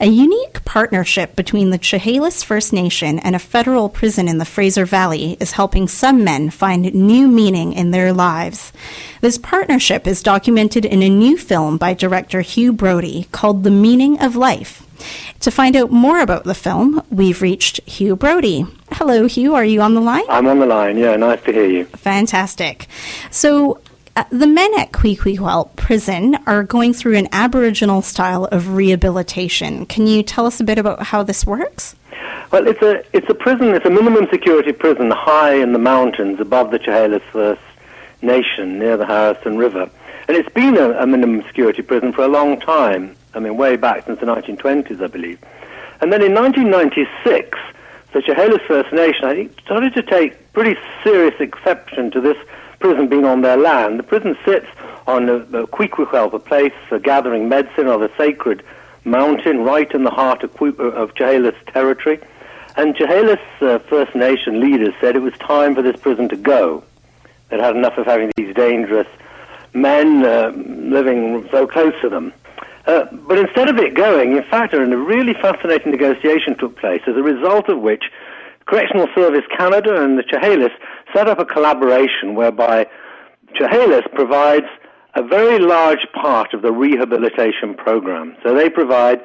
A unique partnership between the Chehalis First Nation and a federal prison in the Fraser Valley is helping some men find new meaning in their lives. This partnership is documented in a new film by director Hugh Brody called The Meaning of Life. To find out more about the film, we've reached Hugh Brody. Hello, Hugh. Are you on the line? I'm on the line, yeah. Nice to hear you. Fantastic. So, the men at Queequeg Prison are going through an Aboriginal style of rehabilitation. Can you tell us a bit about how this works? Well, it's a prison. It's a minimum security prison high in the mountains above the Chehalis First Nation near the Harrison River. And it's been a minimum security prison for a long time. I mean, way back since the 1920s, I believe. And then in 1996, the Chehalis First Nation, I think, started to take pretty serious exception to this prison being on their land. The prison sits on the Queequeg, a place for gathering medicine of a sacred mountain right in the heart of Chehalis territory. And Chehalis First Nation leaders said it was time for this prison to go. They'd had enough of having these dangerous men living so close to them. But instead of it going, in fact, a really fascinating negotiation took place, as a result of which Correctional Service Canada and the Chehalis set up a collaboration whereby Chehalis provides a very large part of the rehabilitation program. So they provide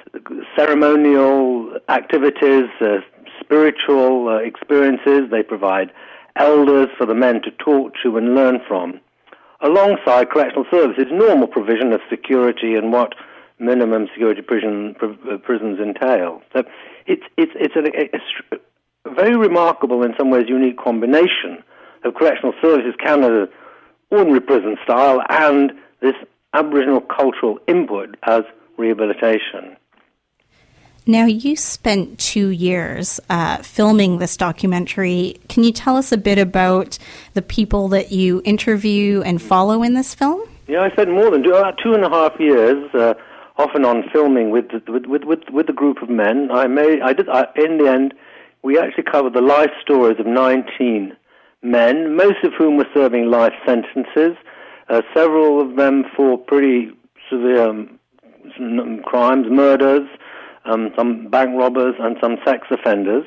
ceremonial activities, spiritual experiences. They provide elders for the men to talk to and learn from, alongside Correctional Services' normal provision of security and what minimum security prisons entail. So it's a very remarkable, in some ways unique combination of Correctional Services Canada's ordinary prison style and this Aboriginal cultural input as rehabilitation. Now, you spent 2 years filming this documentary. Can you tell us a bit about the people that you interview and follow in this film? Yeah, I spent more than 2.5 years off and on filming with the group of men. In the end, we actually covered the life stories of 19 men, most of whom were serving life sentences, several of them for pretty severe crimes, murders, some bank robbers, and some sex offenders.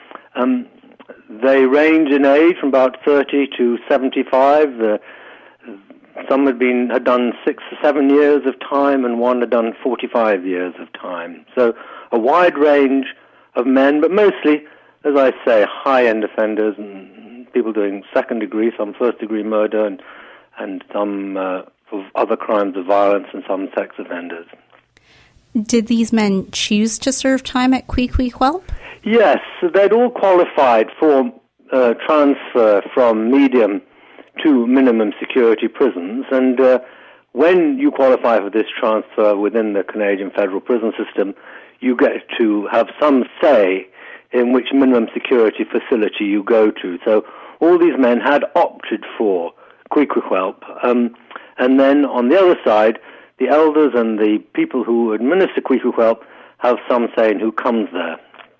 They range in age from about 30 to 75. Some had done 6 or 7 years of time, and one had done 45 years of time. So a wide range of men, but mostly, as I say, high-end offenders and people doing second-degree, some first-degree murder, and some of other crimes of violence, and some sex offenders. Did these men choose to serve time at Queequeg? Yes, they'd all qualified for transfer from medium to minimum security prisons, and when you qualify for this transfer within the Canadian federal prison system, you get to have some say in which minimum security facility you go to. So all these men had opted for Queequeg, and then on the other side, the elders and the people who administer Queequeg have some say in who comes there.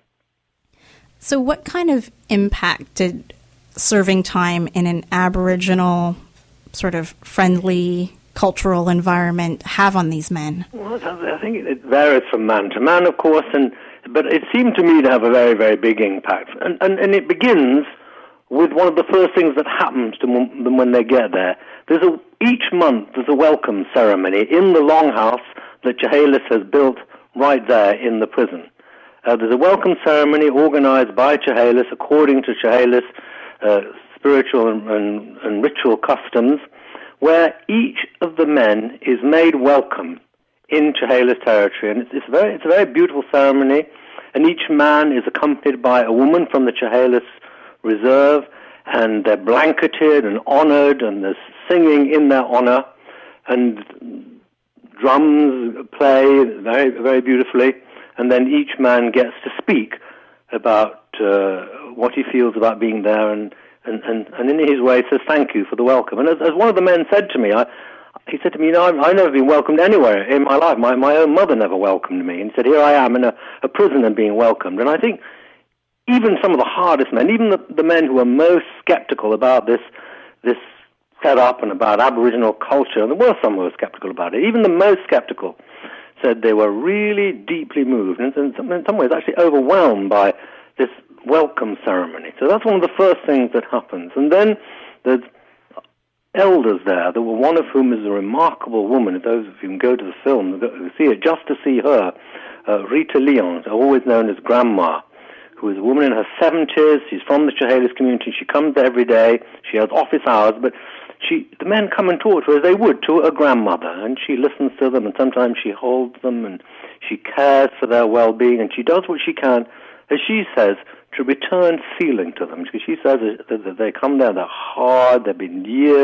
So what kind of impact did serving time in an Aboriginal sort of friendly cultural environment have on these men? Well, I think it varies from man to man, of course, but it seemed to me to have a very, very big impact. And it begins with one of the first things that happens to them when they get there. Each month there's a welcome ceremony in the longhouse that Chehalis has built right there in the prison. There's a welcome ceremony organized by Chehalis according to Chehalis spiritual and ritual customs, where each of the men is made welcome in Chehalis territory. And it's a very beautiful ceremony, and each man is accompanied by a woman from the Chehalis Reserve, and they're blanketed and honored, and there's singing in their honor, and drums play very, very beautifully, and then each man gets to speak about what he feels about being there, and in his way says thank you for the welcome. And as one of the men said to me, he said to me, I've never been welcomed anywhere in my life. My own mother never welcomed me. And he said, here I am in a prison and being welcomed. And I think even some of the hardest men, even the men who are most skeptical about this setup and about Aboriginal culture, and there were some who were skeptical about it, even the most skeptical said they were really deeply moved and in some ways actually overwhelmed by this welcome ceremony. So that's one of the first things that happens. And then there's elders there, one of whom is a remarkable woman. Those of you who go to the film, see it just to see her, Rita Leon, always known as Grandma, who is a woman in her 70s. She's from the Chehalis community. She comes there every day. She has office hours, but the men come and talk to her as they would to a grandmother, and she listens to them, and sometimes she holds them, and she cares for their well-being, and she does what she can, as she says, to return feeling to them. Because she says that they come there, they're hard, they've been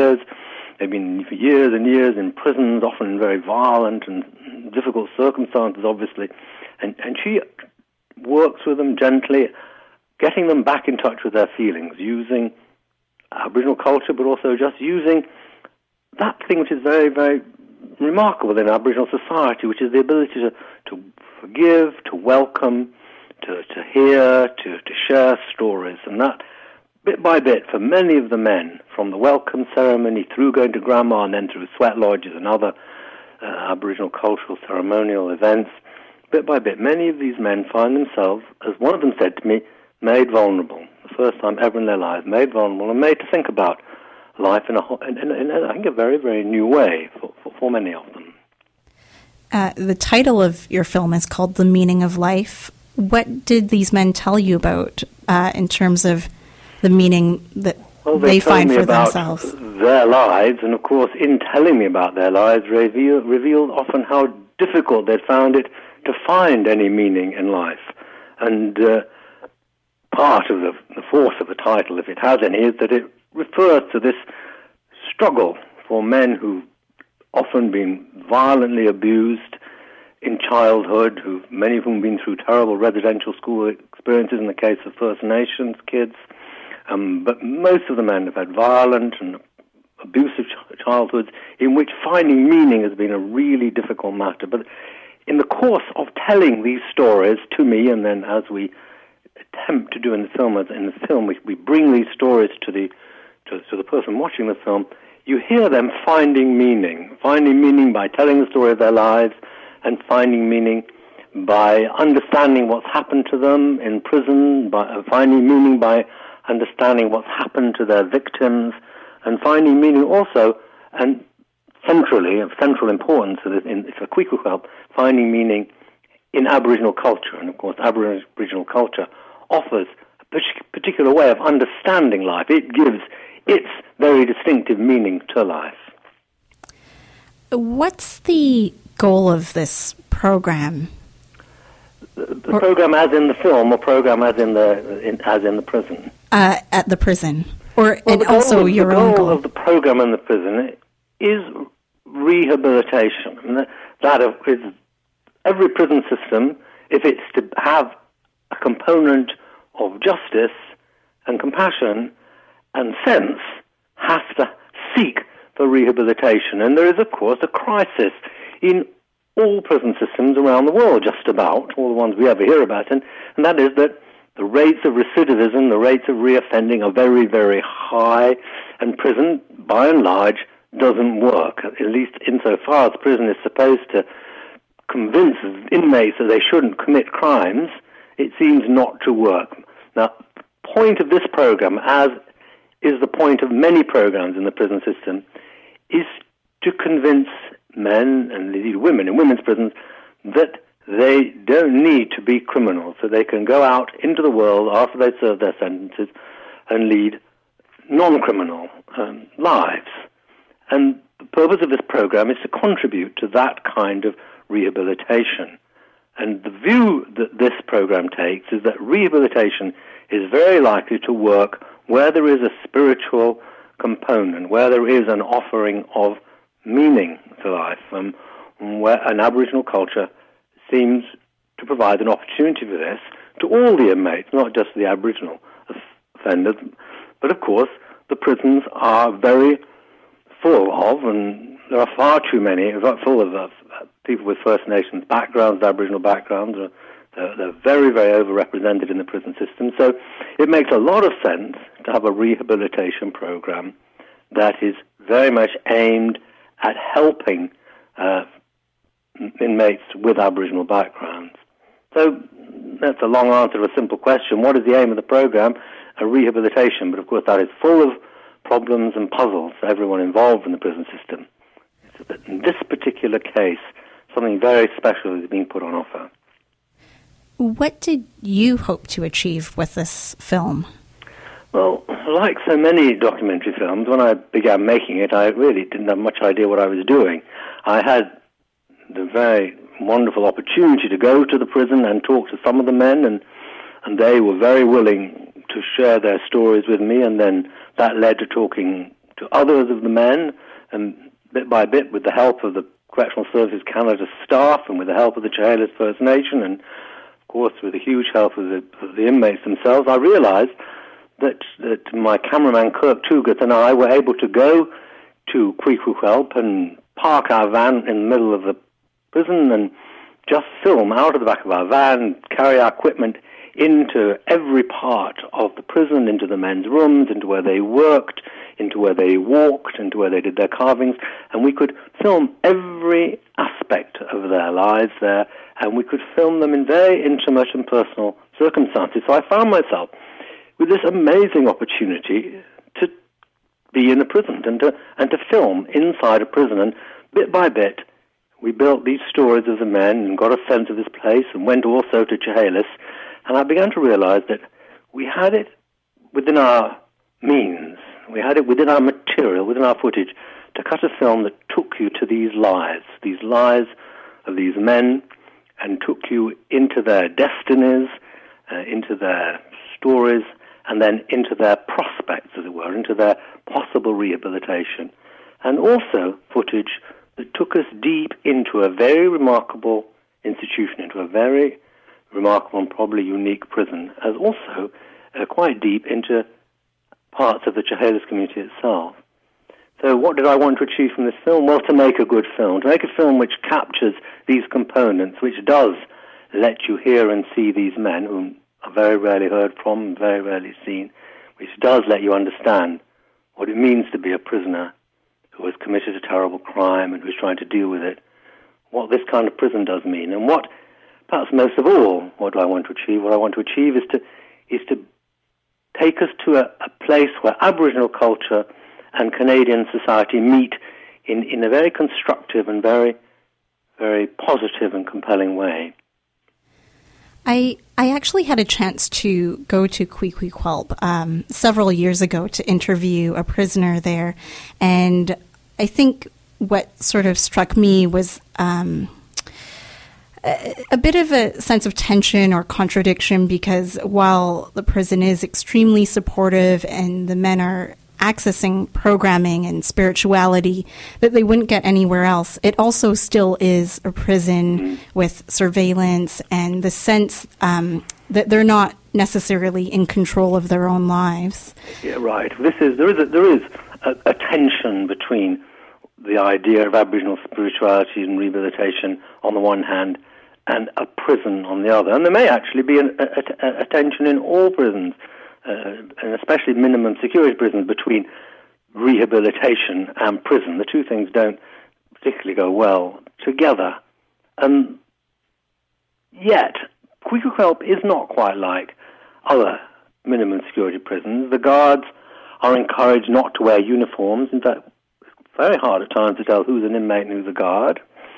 for years and years in prisons, often in very violent and difficult circumstances, obviously, and she works with them gently, getting them back in touch with their feelings, using Aboriginal culture, but also just using that thing which is very, very remarkable in Aboriginal society, which is the ability to forgive, to welcome, to hear, to share stories. And that, bit by bit, for many of the men, from the welcome ceremony through going to Grandma and then through sweat lodges and other Aboriginal cultural ceremonial events, bit by bit, many of these men find themselves, as one of them said to me, made vulnerable. The first time ever in their lives, made vulnerable and made to think about life in I think, a very, very new way for many of them. The title of your film is called The Meaning of Life. What did these men tell you about in terms of the meaning that they find for themselves? Their lives, and of course, in telling me about their lives, revealed often how difficult they'd found it to find any meaning in life. And part of the force of the title, if it has any, is that it refers to this struggle for men who've often been violently abused in childhood, many of whom have been through terrible residential school experiences in the case of First Nations kids. But most of the men have had violent and abusive childhoods in which finding meaning has been a really difficult matter. But in the course of telling these stories to me, and then as we attempt to do in the film, we bring these stories to the person watching the film, you hear them finding meaning by telling the story of their lives, and finding meaning by understanding what's happened to them in prison, by finding meaning by understanding what's happened to their victims, and finding meaning also, and centrally, of central importance for Kwiku Help, finding meaning in Aboriginal culture. And of course, Aboriginal culture offers a particular way of understanding life. It gives its very distinctive meaning to life. What's the goal of this program? The program as in the film, or program as in the prison? At the prison, and also your own goal. The goal of the program in the prison is rehabilitation. And that is every prison system, if it's to have a component of justice and compassion and sense, has to seek for rehabilitation. And there is, of course, a crisis in all prison systems around the world, just about, all the ones we ever hear about, and that is that the rates of recidivism, the rates of reoffending are very, very high, and prison, by and large, doesn't work, at least insofar as prison is supposed to convince inmates that they shouldn't commit crimes. It seems not to work. Now, the point of this program, as is the point of many programs in the prison system, is to convince men and indeed women in women's prisons that they don't need to be criminals, so they can go out into the world after they serve their sentences and lead non-criminal lives. And the purpose of this program is to contribute to that kind of rehabilitation. And the view that this program takes is that rehabilitation is very likely to work where there is a spiritual component, where there is an offering of meaning to life, where an Aboriginal culture seems to provide an opportunity for this to all the inmates, not just the Aboriginal offenders. But of course, the prisons are very full of, and there are far too many, full of people with First Nations backgrounds, Aboriginal backgrounds. They're very, very overrepresented in the prison system. So it makes a lot of sense to have a rehabilitation program that is very much aimed at helping inmates with Aboriginal backgrounds. So that's a long answer to a simple question. What is the aim of the program? A rehabilitation, but of course that is full of problems and puzzles for everyone involved in the prison system. So that in this particular case, something very special is being put on offer. What did you hope to achieve with this film? Well, like so many documentary films, when I began making it, I really didn't have much idea what I was doing. I had the very wonderful opportunity to go to the prison and talk to some of the men, and they were very willing to share their stories with me, and then that led to talking to others of the men, and bit by bit, with the help of the Correctional Services Canada staff and with the help of the Chehalis First Nation, and of course with the huge help of the inmates themselves, I realized that my cameraman Kirk Tugat and I were able to go to Queequeg and park our van in the middle of the prison and just film out of the back of our van, carry our equipment into every part of the prison, into the men's rooms, into where they worked, into where they walked, into where they did their carvings, and we could film every aspect of their lives there, and we could film them in very intimate and personal circumstances. So I found myself with this amazing opportunity to be in a prison and to film inside a prison, and bit by bit we built these stories of the men and got a sense of this place and went also to Chehalis. And I began to realize that we had it within our means, we had it within our material, within our footage, to cut a film that took you to these lives of these men, and took you into their destinies, into their stories, and then into their prospects, as it were, into their possible rehabilitation. And also footage that took us deep into a very remarkable institution, into a very remarkable and probably unique prison, as also quite deep into parts of the Chehalis community itself. So what did I want to achieve from this film? Well, to make a good film, to make a film which captures these components, which does let you hear and see these men, whom are very rarely heard from, very rarely seen, which does let you understand what it means to be a prisoner who has committed a terrible crime and who's trying to deal with it, what this kind of prison does mean, and what, perhaps most of all, what do I want to achieve? What I want to achieve is to take us to a place where Aboriginal culture and Canadian society meet in a very constructive and very, very positive and compelling way. I actually had a chance to go to Queequeg several years ago to interview a prisoner there, and I think what sort of struck me was a bit of a sense of tension or contradiction, because while the prison is extremely supportive and the men are accessing programming and spirituality that they wouldn't get anywhere else, it also still is a prison with surveillance and the sense that they're not necessarily in control of their own lives. Yeah, right. There is a tension between the idea of Aboriginal spirituality and rehabilitation on the one hand and a prison on the other. And there may actually be a tension in all prisons, and especially minimum security prisons, between rehabilitation and prison. The two things don't particularly go well together. Yet, Queequeg is not quite like other minimum security prisons. The guards are encouraged not to wear uniforms. In fact, it's very hard at times to tell who's an inmate and who's a guard.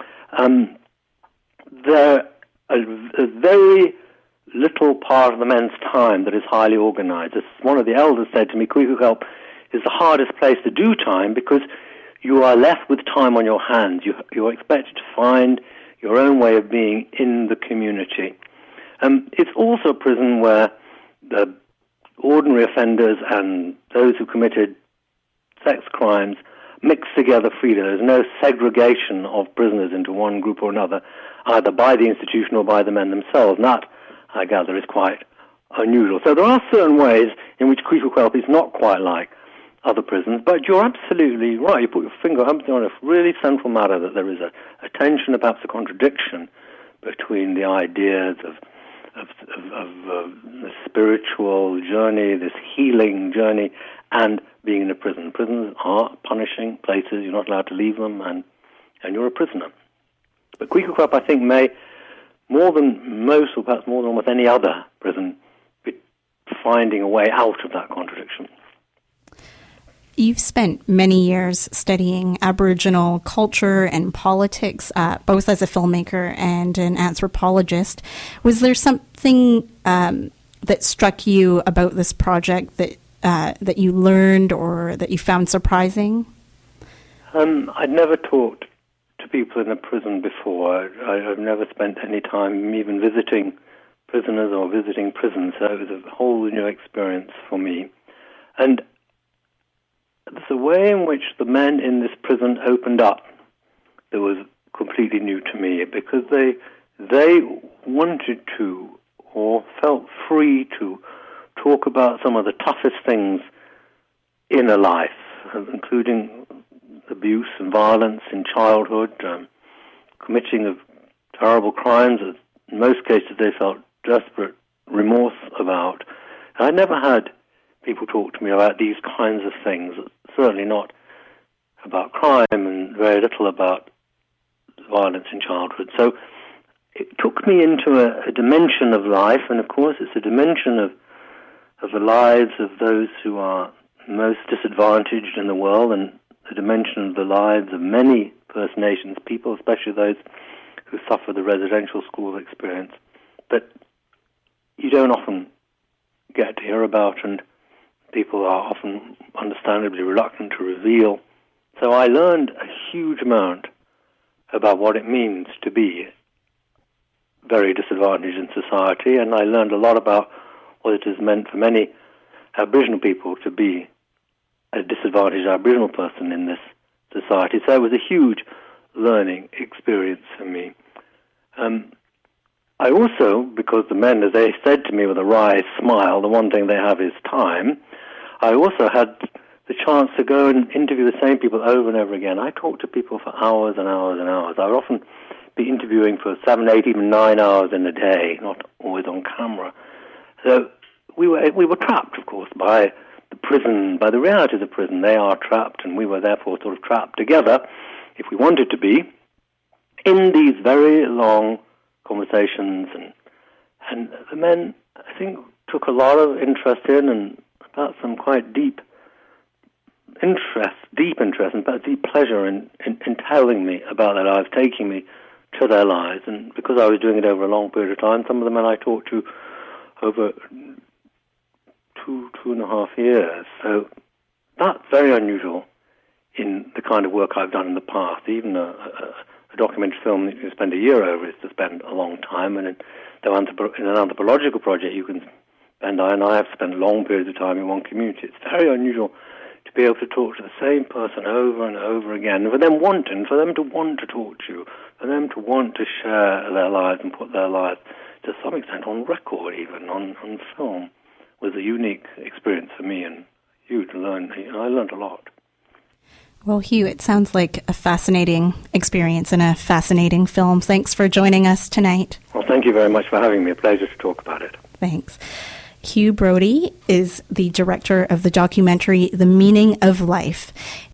There a very little part of the men's time that is highly organized. As one of the elders said to me, Queequeg is the hardest place to do time because you are left with time on your hands. You are expected to find your own way of being in the community. It's also a prison where the ordinary offenders and those who committed sex crimes mix together freely. There's no segregation of prisoners into one group or another, either by the institution or by the men themselves. And that, I gather, is quite unusual. So there are certain ways in which Queequeg is not quite like other prisons, but you're absolutely right. You put your finger on a really central matter, that there is a tension, perhaps a contradiction, between the ideas of the spiritual journey, this healing journey, and being in a prison. Prisons are punishing places. You're not allowed to leave them, and you're a prisoner. But Gweithio Crap, I think, may, more than most, or perhaps more than almost any other prison, be finding a way out of that contradiction. You've spent many years studying Aboriginal culture and politics, both as a filmmaker and an anthropologist. Was there something that struck you about this project that you learned or that you found surprising? I'd never talked to people in a prison before. I've never spent any time even visiting prisoners or visiting prisons, so it was a whole new experience for me. And the way in which the men in this prison opened up that was completely new to me, because they wanted to, or felt free to, talk about some of the toughest things in a life, including abuse and violence in childhood, committing of terrible crimes that in most cases they felt desperate remorse about. And I never had people talk to me about these kinds of things, certainly not about crime and very little about violence in childhood. So it took me into a dimension of life, and of course it's a dimension of the lives of those who are most disadvantaged in the world, and a dimension of the lives of many First Nations people, especially those who suffer the residential school experience, that you don't often get to hear about, and people are often understandably reluctant to reveal. So I learned a huge amount about what it means to be very disadvantaged in society, and I learned a lot about what it has meant for many Aboriginal people to be a disadvantaged Aboriginal person in this society. So it was a huge learning experience for me. I also, because the men, as they said to me with a wry smile, the one thing they have is time, I also had the chance to go and interview the same people over and over again. I talked to people for hours and hours and hours. I would often be interviewing for 7, 8, even 9 hours in a day, not always on camera. So we were trapped, of course, by the prison, by the reality of the prison. They are trapped, and we were therefore sort of trapped together, if we wanted to be, in these very long conversations. And the men, I think, took a lot of interest in, and about some quite deep interest, and about deep pleasure in telling me about their lives, taking me to their lives. And because I was doing it over a long period of time, some of the men I talked to over 2.5 years. So that's very unusual in the kind of work I've done in the past. Even a documentary film that you spend a year over is to spend a long time, and in an anthropological project you can spend, and I have spent long periods of time in one community. It's very unusual to be able to talk to the same person over and over again, and for them to want to talk to you, for them to want to share their lives and put their lives to some extent on record, even on film, was a unique experience for me, and huge learn. I learned a lot. Well, Hugh, it sounds like a fascinating experience and a fascinating film. Thanks for joining us tonight. Well, thank you very much for having me. A pleasure to talk about it. Thanks. Hugh Brody is the director of the documentary The Meaning of Life.